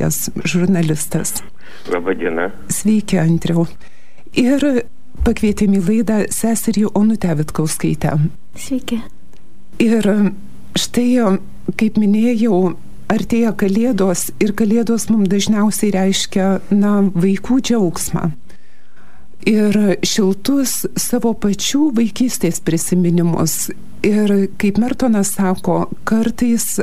Radijas, žurnalistas. Labadiena. Sveiki, Andriau. Ir pakvietėm į laidą seserį Onutę Vitkauskaitę. Sveiki. Ir štai, kaip minėjau, artėja Kalėdos ir Kalėdos mums dažniausiai reiškia, vaikų džiaugsmą. Ir šiltus savo pačių vaikystės prisiminimus. Ir kaip Mertonas sako, kartais,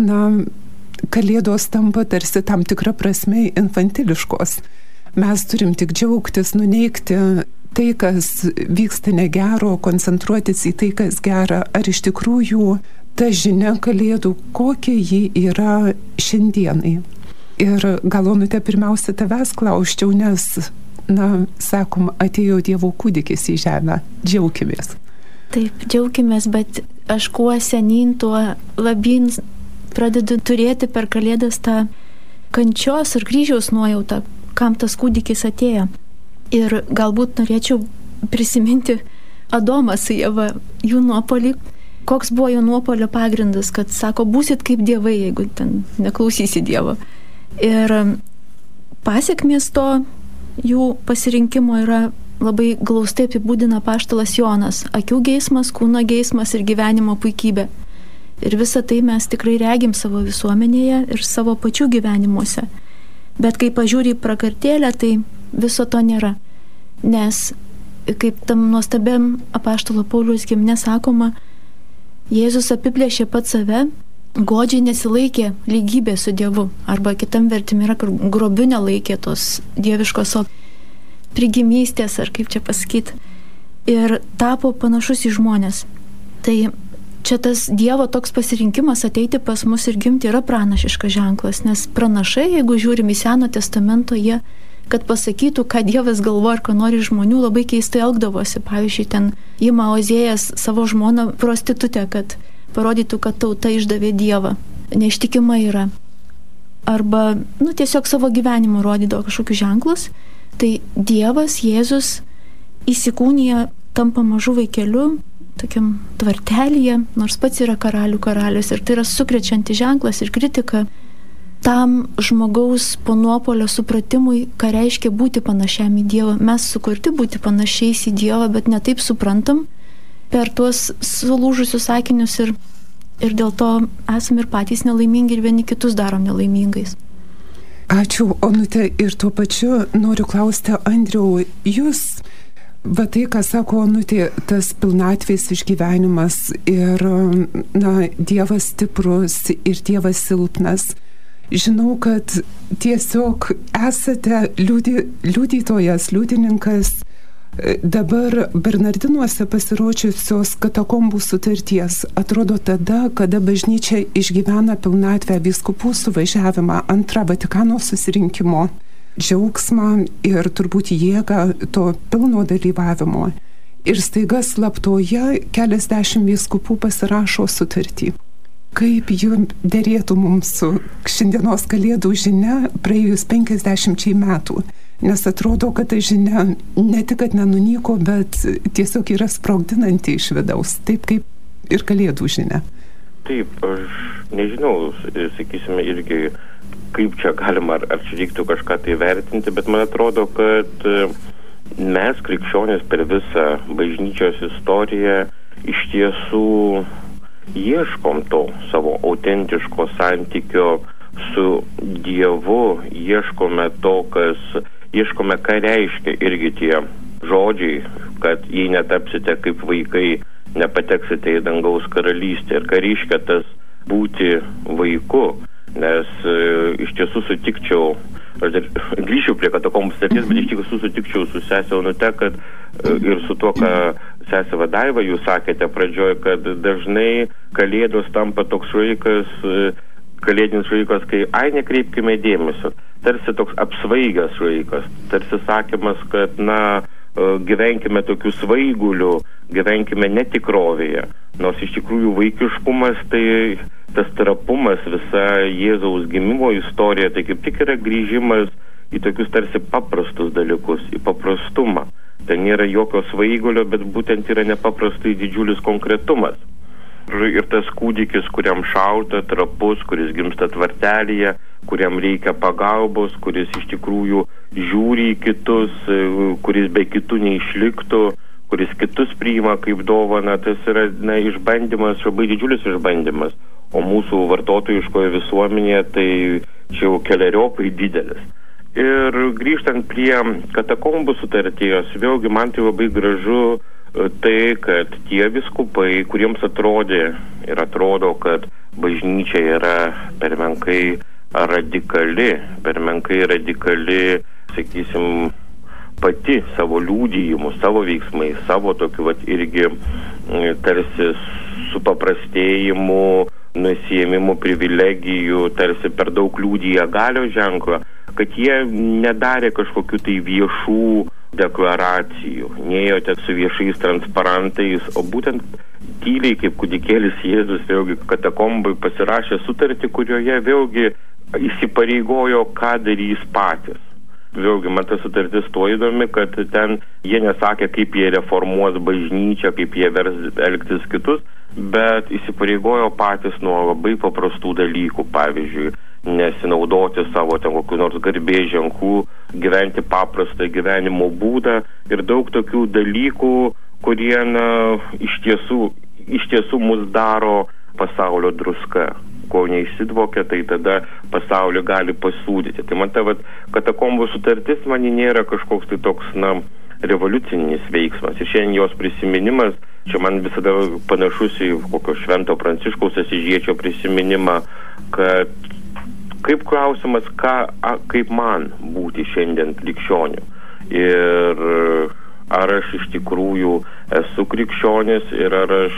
Kalėdos tampa tarsi tam tikra prasme infantiliškos. Mes turim tik džiaugtis, nuneigti tai, kas vyksta negero, koncentruotis į tai, kas gera. Ar iš tikrųjų ta žinia Kalėdų, kokia ji yra šiandienai? Ir gal, Onute, pirmiausia tavęs klausčiau, nes, sakom, atėjo Dievo kūdikis į žemę. Džiaukimės. Taip, džiaukimės, bet aš kuo senyn, tuo labyn pradedu turėti per Kalėdas tą kančios ir kryžiaus nuojautą, kam tas kūdikis atėjo. Ir galbūt norėčiau prisiminti Adomą su Ieva, jų nuopolį. Koks buvo jų nuopolio pagrindas, kad sako, būsit kaip dievai, jeigu ten neklausysi Dievo. Ir pasiekmės to jų pasirinkimo yra labai glaustai apibūdina apaštalas Jonas. Akių geismas, kūno geismas ir gyvenimo puikybė. Ir visą tai mes tikrai regim savo visuomenėje ir savo pačių gyvenimuose. Bet kai pažiūri į prakartėlę, tai viso to nėra. Nes, kaip tam nuostabiam apaštalo Pauliaus himne sakoma, Jėzus apiplėšė pats save, godžiai nesilaikė lygybė su Dievu. Arba kitam vertim yra, kur grobiu nelaikė tos dieviškos prigimystės, ar kaip čia pasakyti. Ir tapo panašus į žmonės. Tai čia tas Dievo toks pasirinkimas ateiti pas mus ir gimti yra pranašiškas ženklas, nes pranašai, jeigu žiūrim į Seno testamento, jie, kad pasakytų, ką Dievas galvoja ir ką nori žmonių, labai keistai elgdavosi. Pavyzdžiui, ten ima Ozėjas savo žmoną prostitutę, kad parodytų, kad tauta išdavė Dievą. Neištikima yra. Arba, tiesiog savo gyvenimu rodydavo kažkokius ženklus. Tai Dievas, Jėzus įsikūnija, tampa mažu vaikeliu, tokiam tvartelyje, nors pats yra karalių karalius. Ir tai yra sukrečianti ženklas ir kritika tam žmogaus po nuopolio supratimui, ką reiškia būti panašiam į Dievą. Mes sukurti būti panašiais į Dievą, bet ne taip suprantam per tuos sulūžusius sakinius ir dėl to esam ir patys nelaimingi ir vieni kitus darom nelaimingais. Ačiū, Onute, ir tuo pačiu noriu klausti, Andriau, jūs, tai, ką sako Onutė, tas pilnatvės išgyvenimas ir, Dievas stiprus ir Dievas silpnas. Žinau, kad tiesiog esate liudytojas, liudininkas dabar Bernardinuose pasirodžiusios katakombų sutarties. Atrodo tada, kada bažnyčia išgyvena pilnatvę vyskupų suvažiavimą, antrą Vatikano susirinkimo džiaugsmą ir turbūt jėgą to pilno dalyvavimo. Ir staiga slaptoje keliasdešimt vyskupų pasirašo sutartį. Kaip jums derėtų mums su šiandienos Kalėdų žinia praėjus 50 metų? Nes atrodo, kad ta žinia ne tik, kad nenunyko, bet tiesiog yra sprogdinanti iš vidaus, taip kaip ir Kalėdų žinia. Taip, aš nežinau, sakysime, irgi kaip čia galima, ar čia reiktų kažką tai vertinti, bet man atrodo, kad mes, krikščionys, per visą bažnyčios istoriją iš tiesų ieškom to savo autentiško santykio su Dievu, ieškome ką reiškia irgi tie žodžiai, kad jei netapsite kaip vaikai, nepateksite į dangaus karalystę. Ir ką reiškia tas būti vaiku, nes iš tiesų sutikčiau, aš dar grįšiu prie katakombų sutarties, bet iš tiesų sutikčiau su sese Onute, kad ir su tuo, ką sese Vadaiva jūs sakėte pradžioje, kad dažnai Kalėdos tampa toks laikas, kalėdinis laikas, kai nekreipkime dėmesio. Tarsi toks apsvaigęs laikas, tarsi sakymas, kad gyvenkime tokių svaigulių, gyvenkime netikrovėje. Nors iš tikrųjų vaikiškumas, tai tas trapumas, visa Jėzaus gimimo istorija, tai kaip tik yra grįžimas į tokius tarsi paprastus dalykus, į paprastumą. Ten nėra jokio svaigulio, bet būtent yra nepaprastai didžiulis konkretumas. Ir tas kūdikis, kuriam šalta, trapus, kuris gimsta tvartelyje, kuriam reikia pagalbos, kuris iš tikrųjų žiūri į kitus, kuris be kitų neišliktų, kuris kitus priima kaip dovaną. Tas yra išbandymas, labai didžiulis išbandymas. O mūsų vartotojiškoje visuomenėje tai čia jau keleriopai didelis. Ir grįžtant prie katakombų sutarties, vėlgi man tai labai gražu tai, kad tie vyskupai, kuriems atrodė ir atrodo, kad bažnyčia yra per menkai radikali, sakysim, pati savo liudijimu, savo veiksmais, savo tokiu irgi tarsi supaprastėjimu, nusiėmimu privilegijų, tarsi per daug liudija galios ženklą, kad jie nedarė kažkokių tai viešų deklaracijų, neėjote su viešais transparantais, o būtent tyliai kaip kūdikėlis Jėzus vėlgi katakombai pasirašė sutartį, kurioje vėlgi įsipareigojo, ką darys patys. Vėlgi, man ta sutartis tuo įdomi, kad ten jie nesakė, kaip jie reformuos bažnyčią, kaip jie vers elgtis kitus, bet įsipareigojo patys nuo labai paprastų dalykų, pavyzdžiui, nesinaudoti savo ten kokių nors garbės ženklų, gyventi paprastą gyvenimo būdą ir daug tokių dalykų, kurie iš tiesų mus daro pasaulio druska. Ko neišsidvokia, tai tada pasaulį gali pasūdyti. Tai man ta katakombų sutartis man nėra kažkoks tai toks revoliucinis veiksmas. Ir šiandien jos prisiminimas, čia man visada panašus į kokio Švento Pranciškaus Asyžiečio prisiminimą, kad kaip klausimas, kaip man būti šiandien krikščioniu. Ir ar aš iš tikrųjų esu krikščionis ir ar aš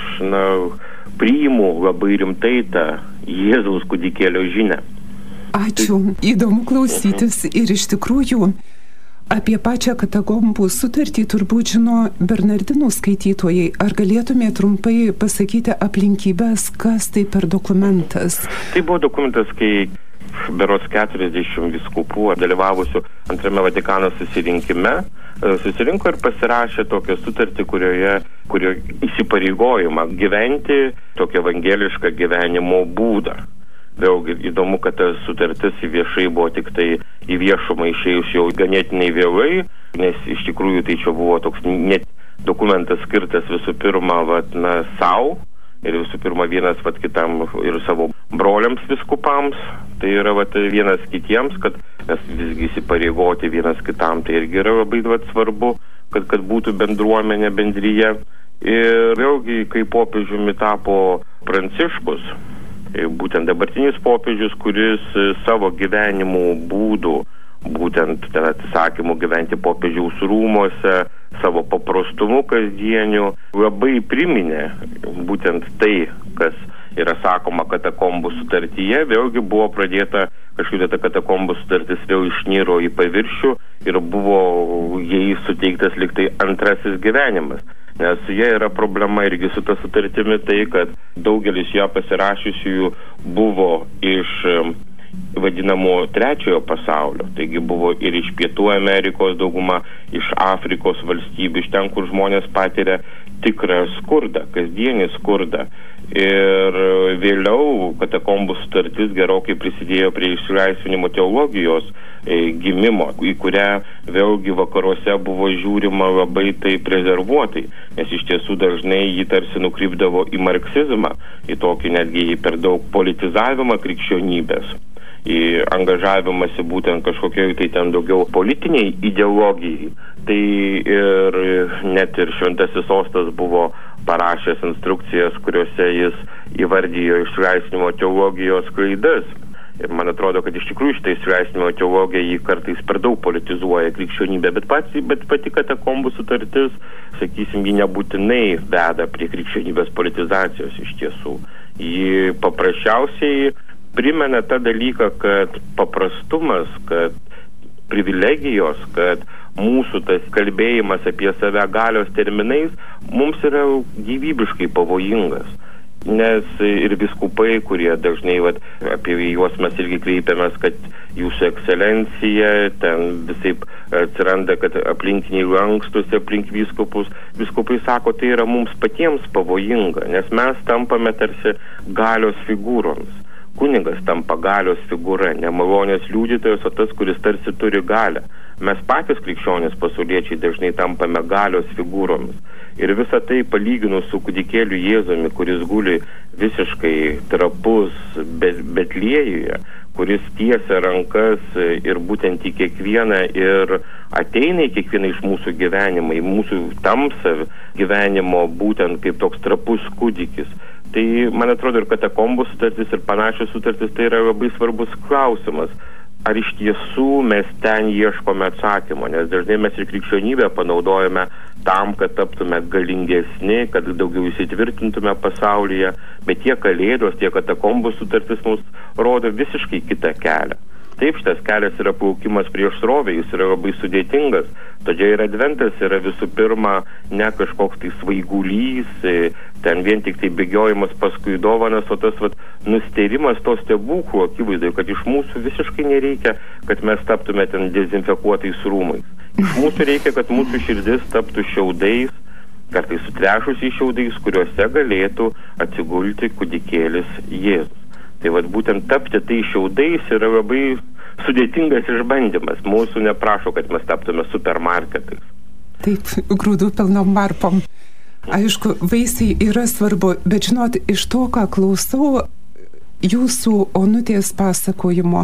priimu labai rimtai tą Jėzaus kūdikėlio žinią. Ačiū, įdomu klausytis ir iš tikrųjų apie pačią katakombų sutartį turbūt žino Bernardinų skaitytojai. Ar galėtumė trumpai pasakyti aplinkybės, kas tai per dokumentas? Tai buvo dokumentas, kai berods 40 vyskupų dalyvavusių antrame Vatikano susirinkime susirinko ir pasirašė tokią sutartį, kurio įsipareigojimą gyventi tokį evangelišką gyvenimo būdą. Vėlgi įdomu, kad ta sutartis viešai buvo tik tai į viešumą išėjus jau ganėtinai vėlai, nes iš tikrųjų tai čia buvo toks net dokumentas skirtas visų pirma savo ir visų pirma vienas kitam ir savo broliams vyskupams, tai yra vienas kitiems, kad mes visgi įsipareigoti vienas kitam, tai irgi yra labai svarbu, kad būtų bendruomenė, bendryje. Ir vėlgi, kai popiežiumi tapo Pranciškus, būtent dabartinis popiežius, kuris savo gyvenimo būdų, būtent ten atsisakymų gyventi popiežiaus rūmose, savo paprastumu kasdieniu, labai priminė būtent tai, kas yra sakoma katakombų sutartyje. Vėlgi buvo pradėta kažkaip ta katakombų sutartis vėl išniro į paviršių ir buvo jai suteiktas lyg tai antrasis gyvenimas. Nes jie yra problema irgi su ta sutartimi tai, kad daugelis ją pasirašiusiųjų buvo iš vadinamo trečiojo pasaulio, taigi buvo ir iš Pietų Amerikos dauguma, iš Afrikos valstybių, iš ten, kur žmonės patiria tikrą skurdą, kasdienį skurdą. Ir vėliau katakombų sutartis gerokai prisidėjo prie išsilaisvinimo teologijos gimimo, į kurią vėlgi vakaruose buvo žiūrima labai taip rezervuotai, nes iš tiesų dažnai jį tarsi nukrypdavo į marksizmą, į tokį netgi per daug politizavimą krikščionybės, į angažavimąsi būtent kažkokiai tai ten daugiau politiniai ideologijai. Tai ir net ir Šventasis Sostas buvo parašęs instrukcijas, kuriuose jis įvardijo išsilaisvinimo teologijos klaidas. Ir man atrodo, kad iš tikrųjų šitą išsilaisvinimo teologiją jį kartais per daug politizuoja krikščionybė, bet pati katakombų sutartis, sakysim, ji nebūtinai veda prie krikščionybės politizacijos iš tiesų. Ji paprasčiausiai primena tą dalyką, kad paprastumas, kad privilegijos, kad mūsų tas kalbėjimas apie save galios terminais mums yra gyvybiškai pavojingas. Nes ir vyskupai, kurie dažnai apie juos mes irgi kreipiamės, kad jūsų ekscelencija, ten visaip atsiranda, kad aplinkiniai lankstosi aplink vyskupus. Vyskupai sako, tai yra mums patiems pavojinga, nes mes tampame tarsi galios figūroms, kunigas tampa galios figūra, ne malonės liudytojas, o tas, kuris tarsi turi galią. Mes patys krikščionys pasauliečiai dažnai tampame galios figūromis. Ir visą tai palyginus su kūdikėliu Jėzumi, kuris guli visiškai trapus Betliejuje, kuris tiesia rankas ir būtent į kiekvieną ir ateina į kiekvieną iš mūsų gyvenimą, į mūsų tamsą gyvenimo, būtent kaip toks trapus kūdikis. Tai, man atrodo, ir katakombų sutartis, ir panašios sutartis, tai yra labai svarbus klausimas. Ar iš tiesų mes ten ieškome atsakymo, nes dažnai mes ir krikščionybę panaudojame tam, kad taptume galingesni, kad daugiau įsitvirtintume pasaulyje, bet tiek kalėdos, tiek katakombų sutartis mums rodo visiškai kitą kelią. Taip, šitas kelias yra plaukimas prieš srovę, jis yra labai sudėtingas, todėl ir adventas yra visų pirma ne kažkoks tai svaigulys, ten vien tik tai bėgiojimas paskui dovanas, o tas nustėrimas to stebuklų akivaizdoje, kad iš mūsų visiškai nereikia, kad mes taptume ten dezinfekuotais rūmais. Iš mūsų reikia, kad mūsų širdis taptų šiaudais, kartais sutrešusiais šiaudais, kuriuose galėtų atsigulti kūdikėlis Jėzus. Tai būtent tapti tai šiaudais yra labai sudėtingas išbandymas. Mūsų neprašo, kad mes taptume supermarketais. Taip, grūdų pilnom varpom. Aišku, vaisiai yra svarbu, bet žinot, iš to, ką klausau jūsų Onutės pasakojimo,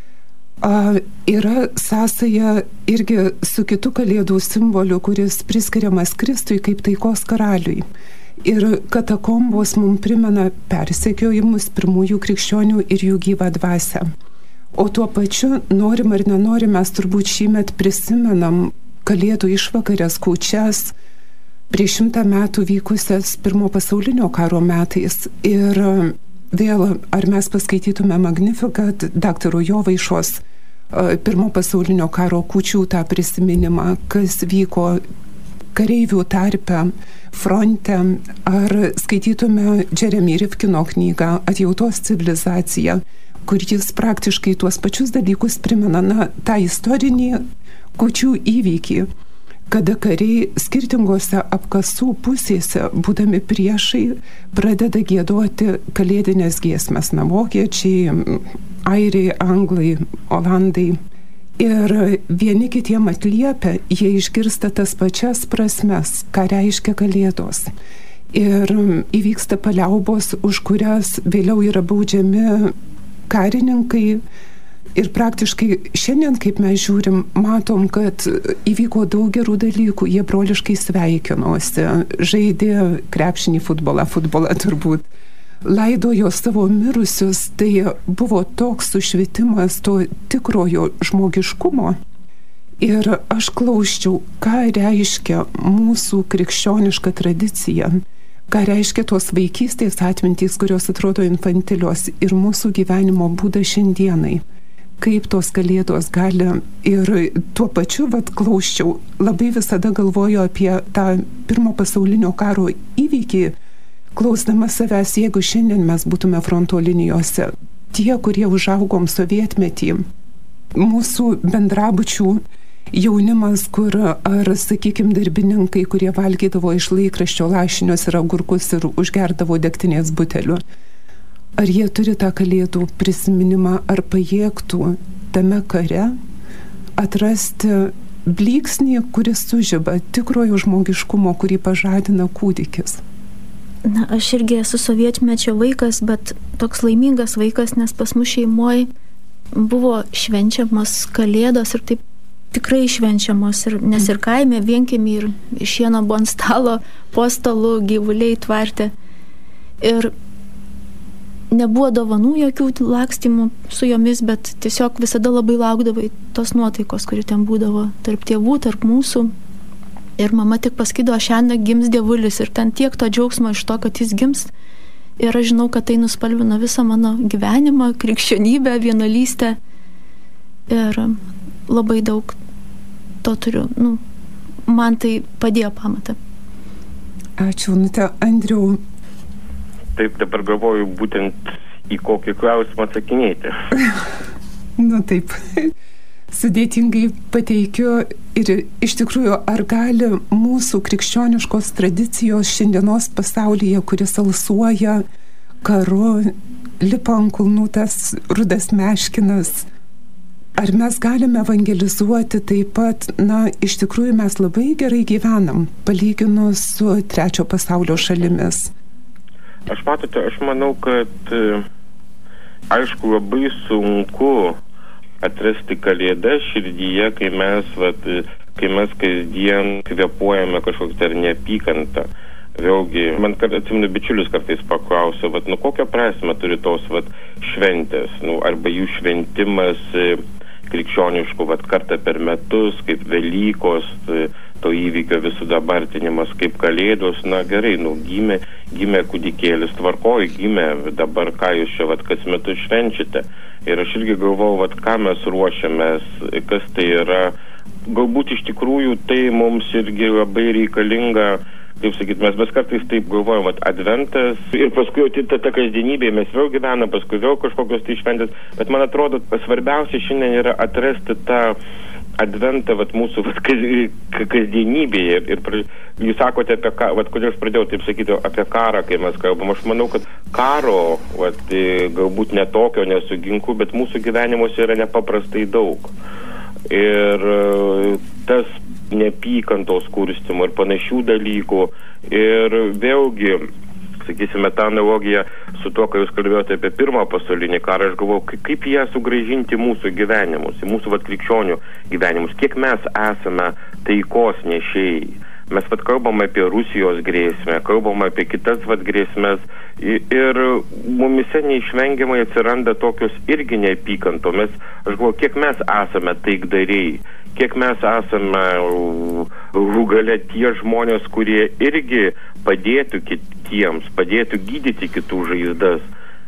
yra sąsaja irgi su kitu kalėdų simboliu, kuris priskiriamas Kristui kaip taikos karaliui. Ir katakombos mums primena persekiojimus pirmųjų krikščionių ir jų gyvą dvasią. O tuo pačiu, norim ar nenorim, mes turbūt šįmet prisimenam kalėdų išvakarės kūčias prieš 100 metų vykusias Pirmo pasaulinio karo metais. Ir vėl, ar mes paskaitytume Magnificat, daktaro Jovaišos Pirmo pasaulinio karo kūčių tą prisiminimą, kas vyko kareivių tarpe, fronte, ar skaitytume Jeremy Rifkino knygą Atjautos civilizacija, kur jis praktiškai tuos pačius dalykus primena, tą istorinį kūčių įvykį, kada kariai skirtingose apkasų pusėse, būdami priešai, pradeda giedoti kalėdinės giesmes, vokiečiai, airiai, anglai, olandai. Ir vieni kitiem atliepia, jie išgirsta tas pačias prasmes, ką reiškia kalėdos. Ir įvyksta paliaubos, už kurias vėliau yra baudžiami karininkai. Ir praktiškai šiandien, kaip mes žiūrim, matom, kad įvyko daug gerų dalykų. Jie broliškai sveikinosi, žaidė krepšinį futbolą turbūt. Laidojo savo mirusius, tai buvo toks sušvitimas to tikrojo žmogiškumo. Ir aš klausčiau, ką reiškia mūsų krikščioniška tradicija, ką reiškia tos vaikystės atmintys, kurios atrodo infantilios, ir mūsų gyvenimo būdas šiandienai. Kaip tos kalėdos gali, ir tuo pačiu, klausčiau, labai visada galvoju apie tą Pirmo pasaulinio karo įvykį, klausdama savęs, jeigu šiandien mes būtume fronto linijose, tie, kurie užaugom sovietmetį, mūsų bendrabučių jaunimas, kur, ar, sakykime, darbininkai, kurie valgydavo iš laikraščio lašinius ir agurkus ir užgerdavo degtinės buteliu, ar jie turi tą kalėdų prisiminimą, ar pajėgtų tame kare atrasti blyksnį, kuris sužiba tikrojo žmogiškumo, kurį pažadina kūdikis. Na, aš irgi esu sovietmečio vaikas, bet toks laimingas vaikas, nes pas mus šeimoje buvo švenčiamos kalėdos ir taip tikrai švenčiamos, nes ir kaime, vienkiemy, ir šieno buvo ant stalo, po stalu, gyvuliai tvarte. Ir nebuvo dovanų jokių lakstymų su jomis, bet tiesiog visada labai laukdavai tos nuotaikos, kuri ten būdavo tarp tėvų, tarp mūsų. Ir mama tik pasakydavo, šiandien gims dievulis, ir ten tiek to džiaugsmo iš to, kad jis gims. Ir aš žinau, kad tai nuspalvino visą mano gyvenimą, krikščionybę, vienuolystę. Ir labai daug to turiu. Man tai padėjo pamatą. Ačiū, Andriau. Taip, dabar galvoju būtent į kokį klausimą atsakinėti. Taip. Sudėtingai pateikiu ir iš tikrųjų, ar gali mūsų krikščioniškos tradicijos šiandienos pasaulyje, kuris alsuoja karu, lipa ant kulnų tas rudas meškinas. Ar mes galime evangelizuoti taip pat, iš tikrųjų mes labai gerai gyvenam, palyginus su trečio pasaulio šalimis? Aš manau, kad aišku labai sunku atrasti Kalėdas širdyje, kai mes kasdien kvėpuojame kažkokią neapykantą. Vėlgi, man atsimenu, bičiulis kartais paklausė, kokią prasmę turi tos šventės, arba jų šventimas krikščioniškų kartą per metus, kaip Velykos, to įvykio visų dabartinimas, kaip Kalėdos, gerai, gimė kūdikėlis, tvarkoj, gimė, dabar ką jūs čia kas metus švenčiate. Ir aš irgi galvojau, ką mes ruošiamės, kas tai yra. Galbūt iš tikrųjų tai mums irgi labai reikalinga, kaip sakyt, mes kartais taip galvojam, adventas ir paskui ta kasdienybė, mes vėl gyvenam, paskui vėl kažkokios tai šventės, bet man atrodo, svarbiausia šiandien yra atrasti tą adventą mūsų kasdienybėje. Ir jūs sakote apie ką, kodėl aš pradėjau taip sakyti apie karą, kai mes kalbam. Aš manau, kad karo, galbūt netokio nesu ginklu, bet mūsų gyvenimuose yra nepaprastai daug. Ir tas neapykantos kurstymo ir panašių dalykų. Ir vėlgi, sakysime, tą analogiją su tuo, kai jūs kalbėjote apie pirmą pasaulinį karą, aš galvoju, kaip ją sugrąžinti mūsų gyvenimus, į mūsų krikščionių gyvenimus, kiek mes esame taikos nešėjai. Mes kalbame apie Rusijos grėsmę, kalbame apie kitas grėsmės ir mumise neišvengiamai atsiranda tokios irgi neapykanto. Aš galvoju, kiek mes esame taikdariai, kiek mes esame galia tie žmonės, kurie irgi padėtų kitiems, padėtų gydyti kitų žaizdas.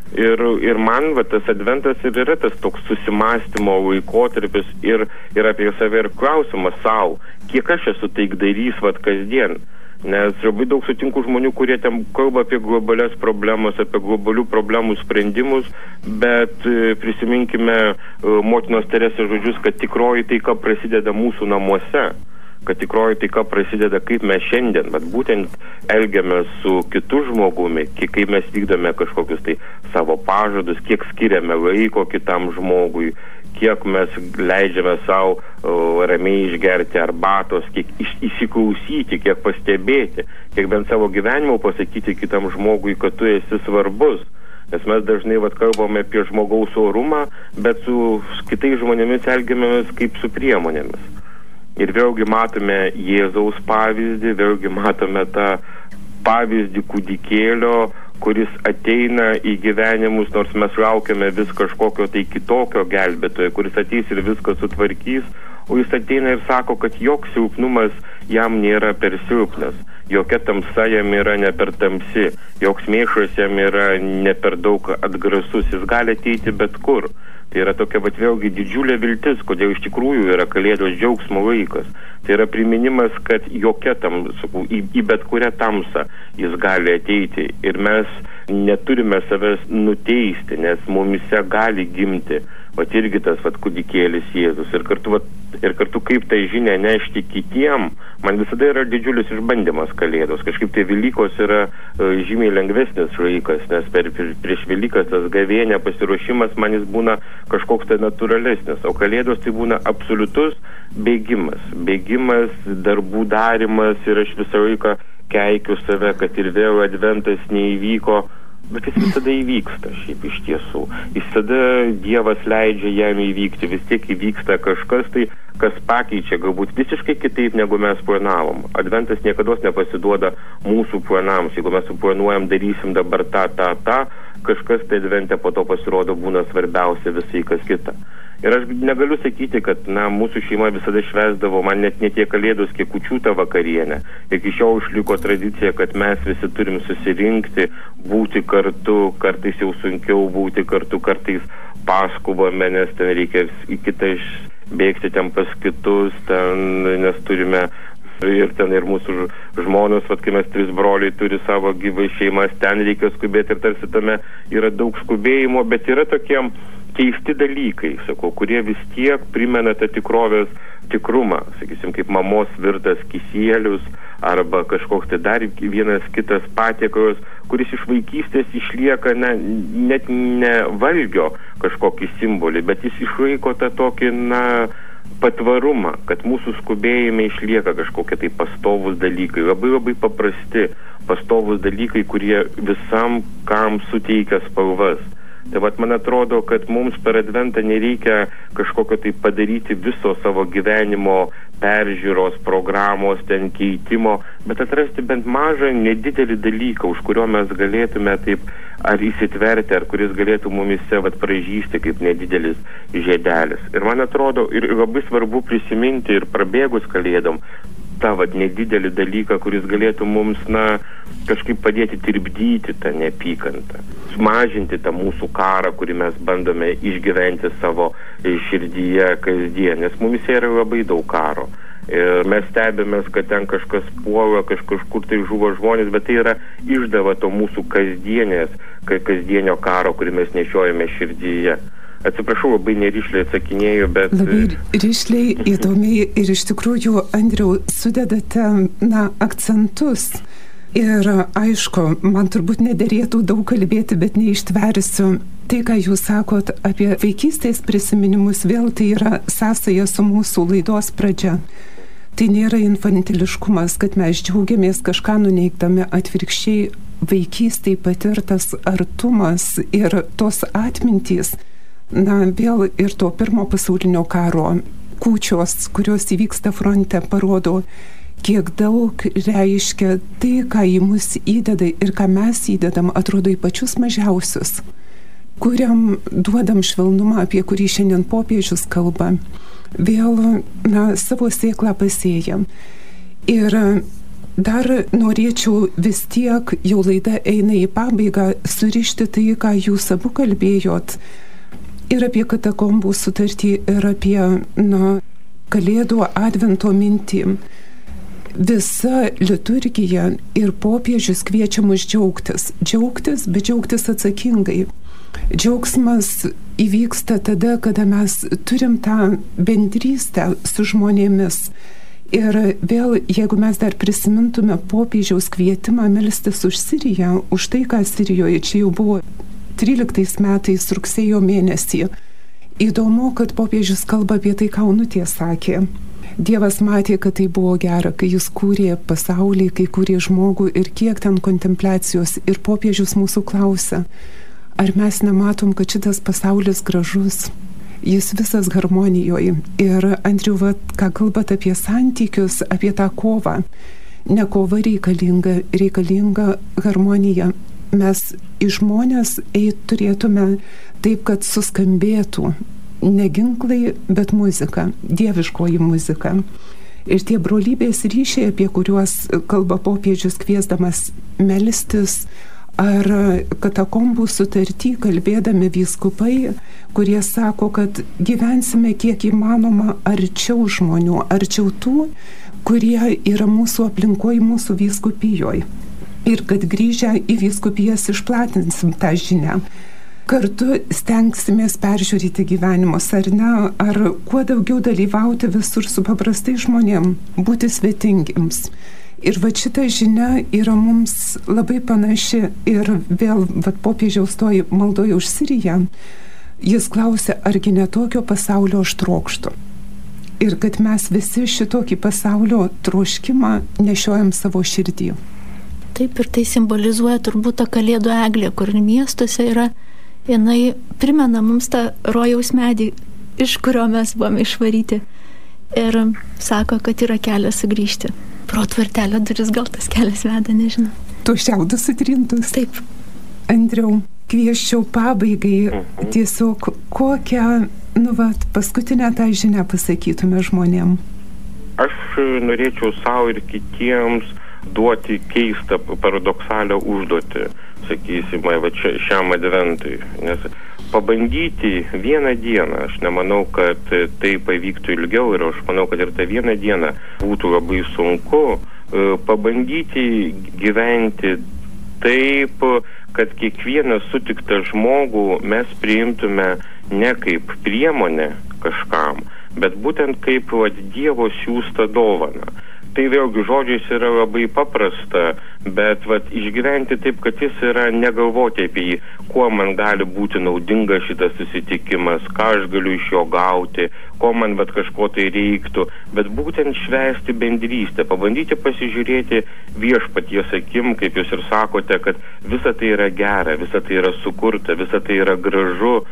Ir man tas adventas ir yra tas toks susimąstymo laikotarpis ir apie save ir klausimas savo, kiek aš esu taikdarys kasdien. Nes labai daug sutinku žmonių, kurie ten kalba apie globalias problemas, apie globalių problemų sprendimus, bet prisiminkime motinos Teresės žodžius, kad tikroji taika prasideda mūsų namuose. Kad tikroji taika prasideda, kaip mes šiandien, būtent elgiamės su kitu žmogumi, kaip mes vykdome kažkokius tai savo pažadus, kiek skiriame laiko kitam žmogui, kiek mes leidžiame savo ramiai išgerti arbatos, kiek įsiklausyti, kiek pastebėti, kiek bent savo gyvenimo pasakyti kitam žmogui, kad tu esi svarbus. Nes mes dažnai kalbame apie žmogaus orumą, bet su kitais žmonėmis elgiamės kaip su priemonėmis. Ir vėlgi matome Jėzaus pavyzdį, vėlgi matome tą pavyzdį kūdikėlio, kuris ateina į gyvenimus, nors mes laukiame vis kažkokio tai kitokio gelbėtojo, kuris ateis ir viską sutvarkys, o jis ateina ir sako, kad joks silpnumas jam nėra per silpnas, jokia tamsa jam yra ne per tamsi, joks mėšas jam yra ne per daug atgrasus, jis gali ateiti bet kur. Tai yra tokia vėlgi didžiulė viltis, kodėl iš tikrųjų yra Kalėdos džiaugsmo laikas. Tai yra priminimas, kad jokia į bet kurią tamsą jis gali ateiti. Ir mes neturime savęs nuteisti, nes mumise gali gimti irgi tas kūdikėlis Jėzus. Ir kartu kaip tai žinia nešti kitiem, man visada yra didžiulis išbandymas Kalėdos. Kažkaip tai Velykos yra žymiai lengvesnis laikas, nes prieš Velykas tas gavėnė pasiruošimas man jis būna kažkoks tai natūralesnis, o Kalėdos tai būna absoliutus bėgimas, darbų darimas ir aš visą laiką keikiu save, kad ir vėl adventas neįvyko. Bet jis visada įvyksta, šiaip iš tiesų. Visada Dievas leidžia jam įvykti, vis tiek įvyksta kažkas tai, kas pakeičia galbūt visiškai kitaip, negu mes planavom. Adventas niekados nepasiduoda mūsų planams. Jeigu mes suplanuojam, darysim dabar tą, kažkas tai advente po to pasirodo būna svarbiausia visai kas kita. Ir aš negaliu sakyti, kad mūsų šeima visada švęsdavo, man net ne tiek Kalėdos, kiek kūčių tą vakarienę. Iki šiol išliko tradicija, kad mes visi turim susirinkti, būti kartu, kartais jau sunkiau būti kartu, kartais paskubame, nes ten reikia į kitą bėgti ten pas kitus, nes turime ir mūsų žmonos, kai mes 3 broliai turi savo gyvai šeimas, ten reikia skubėti ir tarsi tame yra daug skubėjimo, bet yra tokie keisti dalykai, sakau, kurie vis tiek primena tą tikrovės tikrumą, sakysim, kaip mamos virtas kisielius arba kažkoks tai dar vienas kitas patiekalas, kuris iš vaikystės išlieka net ne valgio kažkokį simbolį, bet jis išlaiko tą tokį, patvarumą, kad mūsų skubėjime išlieka kažkokie tai pastovus dalykai, labai labai paprasti pastovus dalykai, kurie visam kam suteikia spalvas. Tai man atrodo, kad mums per Adventą nereikia kažkokio tai padaryti viso savo gyvenimo peržiūros, programos, keitimo, bet atrasti bent mažą, nedidelį dalyką, už kurio mes galėtume taip ar įsitverti, ar kuris galėtų mumise pražysti kaip nedidelis žiedelis. Ir man atrodo, ir labai svarbu prisiminti ir prabėgus kalėdom tą nedidelį dalyką, kuris galėtų mums, kažkaip padėti tirpdyti tą neapykantą, sumažinti tą mūsų karą, kurį mes bandome išgyventi savo širdyje kasdien, nes mumise yra labai daug karo. Ir mes stebėmės, kad ten kažkas puola, kažkur tai žuvo žmonės, bet tai yra išdava to mūsų kasdienio karo, kurį mes nešiojame širdyje. Atsiprašau, labai nerišliai atsakinėjau, bet... Labai rišliai, įdomiai ir iš tikrųjų, Andriau, sudedate, akcentus. Ir aišku, man turbūt nederėtų daug kalbėti, bet neištversiu. Tai, ką jūs sakot apie vaikystės prisiminimus, vėl tai yra sąsaja su mūsų laidos pradžia. Tai nėra infantiliškumas, kad mes džiaugiamės kažką nuneigdami, atvirkščiai vaikystėj patirtas artumas ir tos atmintys, vėl ir to pirmo pasaulinio karo kūčios, kurios įvyksta fronte, parodo, kiek daug reiškia tai, ką į mus įdeda ir ką mes įdedam, atrodo į pačius mažiausius, kuriam duodam švelnumą, apie kurį šiandien popiežius kalba, vėl savo sėklą pasėjam. Ir dar norėčiau vis tiek, jau laida eina į pabaigą, surišti tai, ką jūs abu kalbėjot, ir apie katakombų sutartį, ir apie Kalėdų Advento mintį. Visa liturgija ir popiežius kviečia mus džiaugtis, bet džiaugtis atsakingai. Džiaugsmas įvyksta tada, kada mes turim tą bendrystę su žmonėmis. Ir vėl, jeigu mes dar prisimintume popiežiaus kvietimą melstis už Siriją, už tai, ką Sirijoje čia jau buvo 13 metais rugsėjo mėnesį. Įdomu, kad popiežius kalba apie tai, ką Onutė sakė. Dievas matė, kad tai buvo gera, kai jis kūrė pasaulį, kai kūrė žmogų ir kiek ten kontempliacijos. Ir popiežius mūsų klausia, ar mes nematom, kad šitas pasaulis gražus, jis visas harmonijoje. Ir Andriu, ką kalbat apie santykius, apie tą kovą. Ne kova reikalinga harmonija. Mes į žmonės turėtume taip, kad suskambėtų ne ginklai, bet muzika, dieviškoji muzika. Ir tie brolybės ryšiai, apie kuriuos kalba popiežius kviesdamas melstis, ar katakombų sutartį kalbėdami vyskupai, kurie sako, kad gyvensime kiek įmanoma arčiau žmonių, arčiau tų, kurie yra mūsų aplinkoje, mūsų vyskupijoje. Ir kad grįžę į vyskupijas išplatinsim tą žinią. Kartu stengsimės peržiūrėti gyvenimus, ar ne, ar kuo daugiau dalyvauti visur su paprastai žmonėm, būti svetingiams. Ir šita žinia yra mums labai panaši. Ir vėl popiežiaus toj maldoje už Siriją, jis klausė, argi ne tokio pasaulio aš trokštu. Ir kad mes visi šitokį pasaulio troškimą nešiojam savo širdį. Taip, ir tai simbolizuoja turbūt tą Kalėdų eglę, kur miestuose yra, jinai primena mums tą rojaus medį, iš kurio mes buvome išvaryti. Ir sako, kad yra kelias sugrįžti. Pro tvartelio duris gal tas kelias veda, nežinau. Tu šiaudus sutrintus. Taip. Andriau, kvieščiau pabaigai tiesiog kokią, paskutinę tą žinią pasakytume žmonėm. Aš norėčiau savo ir kitiems duoti keistą, paradoksalią užduotį, sakysime, šiam adventui. Nes pabandyti vieną dieną, aš nemanau, kad tai pavyktų ilgiau ir aš manau, kad ir tą vieną dieną būtų labai sunku pabandyti gyventi taip, kad kiekvieną sutiktą žmogų mes priimtume ne kaip priemonė kažkam, bet būtent kaip Dievo siųsta dovana. Tai vėlgi žodžiais yra labai paprasta, bet išgyventi taip, kad jis yra negalvoti apie jį, kuo man gali būti naudinga šitas susitikimas, ką aš galiu iš jo gauti, ko man kažko tai reiktų, bet būtent švęsti bendrystę, pabandyti pasižiūrėti viešpaties akim, kaip jūs ir sakote, kad visa tai yra gera, visa tai yra sukurta, visa tai yra gražu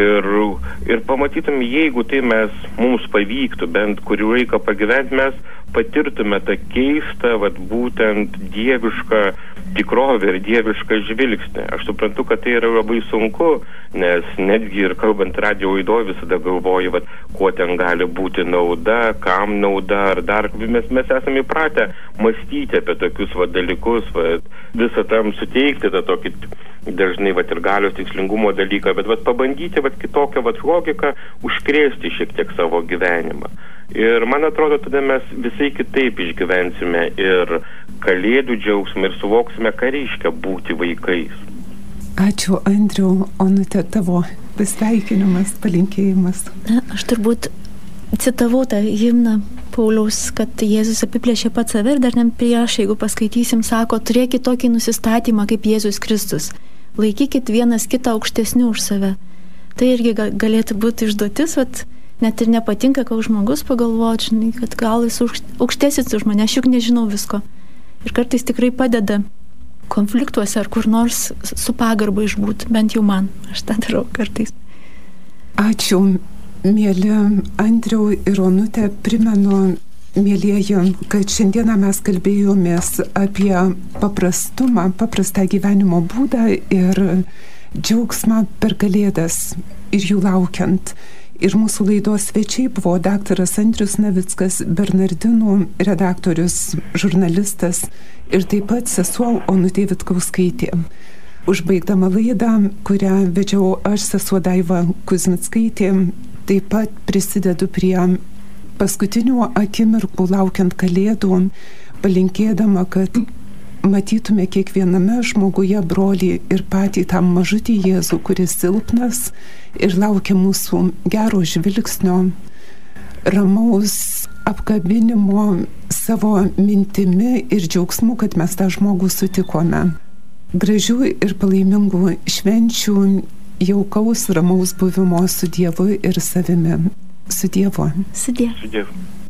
ir pamatytume, jeigu tai mums pavyktų bent kurį laiką pagyventi, mes patirtume tą keistą, būtent dievišką tikrovę ir dievišką žvilgsnį. Aš suprantu, kad tai yra labai sunku, nes netgi ir kalbant radijo laidoje visada galvoju, kuo ten gali būti nauda, kam nauda, ar dar. Mes esame įpratę mąstyti apie tokius dalykus, visą tam suteikti tą tokį dažnai ir galios tikslingumo dalyką, bet pabandyti kitokią logiką užkrėsti šiek tiek savo gyvenimą. Ir man atrodo, tada mes visai kitaip išgyvensime ir kalėdų džiaugsmą ir suvoksime, ką reiškia būti vaikais. Ačiū, Andriau. Onute, tavo pasveikinimas, palinkėjimas. Aš turbūt citavau tą himną Pauliaus, kad Jėzus apiplėšė pats save ir dar net prieš, jeigu paskaitysim, sako, turėkit tokį nusistatymą kaip Jėzus Kristus. Laikykit vienas kitą aukštesniu už save. Tai irgi galėtų būti išduotis, net ir nepatinka, kad žmogus pagalvoja, kad gal jis aukštesnis už mane, aš juk nežinau visko. Ir kartais tikrai padeda konfliktuose ar kur nors su pagarba išbūti, bent jau man. Aš tą darau kartais. Ačiū, mėly Andriau ir Onutė. Primenu, mėlieji, kad šiandieną mes kalbėjomės apie paprastumą, paprastą gyvenimo būdą ir džiaugsmą per Kalėdas ir jų laukiant. Ir mūsų laidos svečiai buvo daktaras Andrius Navickas, Bernardinų redaktorius, žurnalistas ir taip pat sesuo Onutė Vitkauskaitė. Užbaigdama laidą, kurią vedžiau aš, sesuo Daiva Kuzmickaitė, taip pat prisidedu prie paskutinių akimirkų laukiant Kalėdų, palinkėdama, kad matytume kiekviename žmoguje brolį ir patį tam mažutį Jėzų, kuris silpnas ir laukia mūsų gero žvilgsnio, ramaus apkabinimo savo mintimi ir džiaugsmu, kad mes tą žmogų sutikome. Gražių ir palaimingų švenčių, jaukaus, ramaus buvimo su Dievu ir savimi. Su Dievu. Su Dievu. Su Dievu.